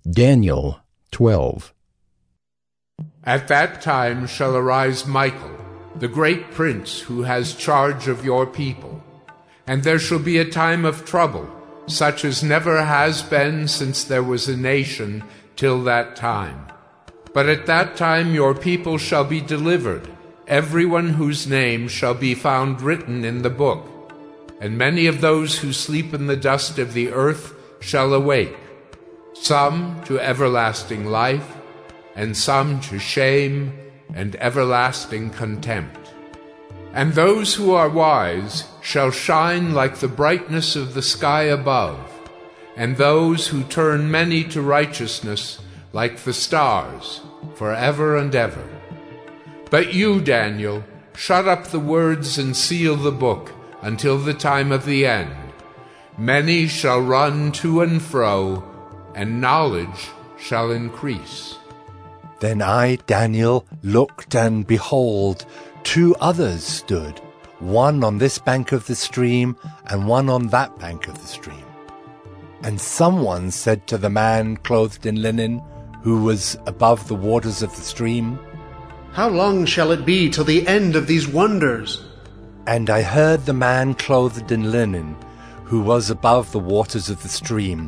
Daniel 12. At that time shall arise Michael, the great prince who has charge of your people. And there shall be a time of trouble, such as never has been since there was a nation till that time. But at that time your people shall be delivered, everyone whose name shall be found written in the book. And many of those who sleep in the dust of the earth shall awake, some to everlasting life, and some to shame and everlasting contempt. And those who are wise shall shine like the brightness of the sky above, and those who turn many to righteousness like the stars, forever and ever. But you, Daniel, shut up the words and seal the book until the time of the end. Many shall run to and fro, and knowledge shall increase. Then I, Daniel, looked, and behold, 2 others stood, one on this bank of the stream, and one on that bank of the stream. And someone said to the man clothed in linen, who was above the waters of the stream, How long shall it be till the end of these wonders? And I heard the man clothed in linen, who was above the waters of the stream.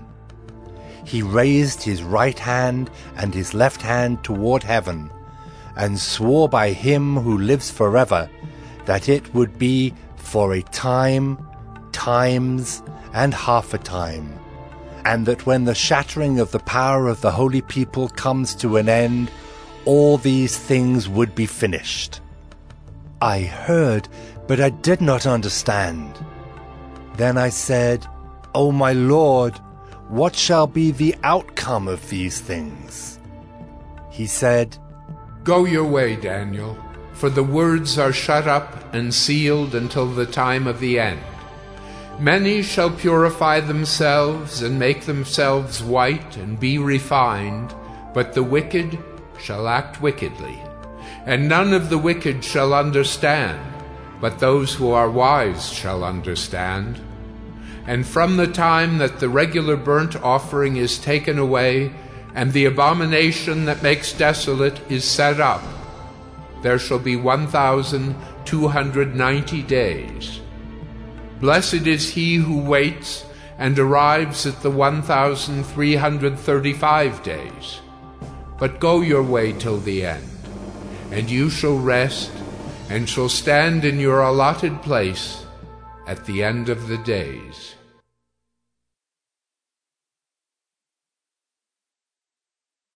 He raised his right hand and his left hand toward heaven, and swore by him who lives forever, that it would be for a time, times, and half a time, and that when the shattering of the power of the holy people comes to an end, all these things would be finished. I heard, but I did not understand. Then I said, O my Lord, what shall be the outcome of these things? He said, Go your way, Daniel, for the words are shut up and sealed until the time of the end. Many shall purify themselves and make themselves white and be refined, but the wicked shall act wickedly. And none of the wicked shall understand, but those who are wise shall understand. And from the time that the regular burnt offering is taken away, and the abomination that makes desolate is set up, there shall be 1,290 days. Blessed is he who waits and arrives at the 1,335 days. But go your way till the end, and you shall rest, and shall stand in your allotted place at the end of the days.